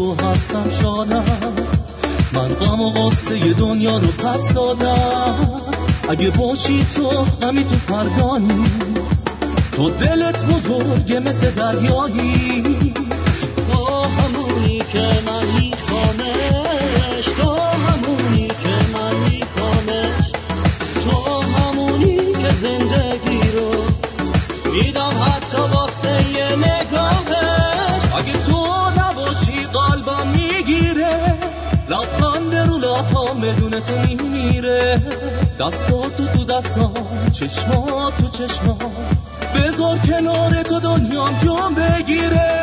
تو هستم شادم، من غم و غصه دنیا رو پس دادم. اگه باشی تو غمی تو فردا نیست، تو دلت بزرگه مثل دریایی. تو همونی که من میخوامش، تو همونی که من میخوامش، تو همونی که زندگی رو میدم حتی واسه یه نگاهش. اگه تو نباشی قلبم میگیره، لبخند رو لبام بدون تو میمیره. دستاتو تو دستام، چشمات تو چشمام، بذار کنار تو دنیام جون بگیره.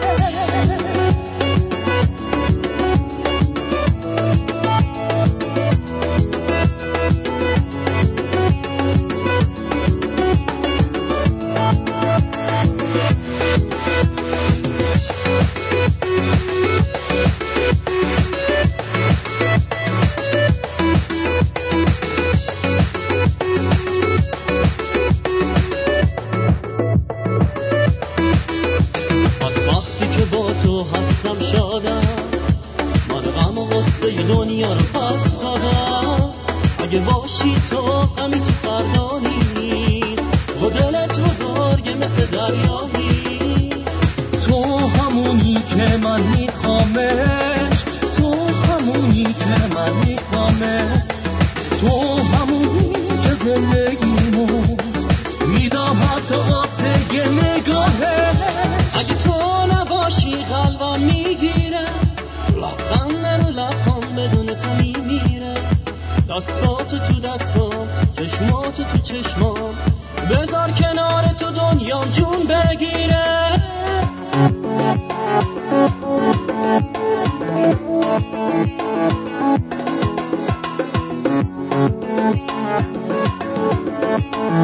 دستاتو تو دستام، چشماتو تو چشمام، بذار کنار تو دنیام جون بگیره.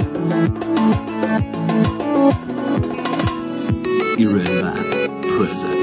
Iran Man present.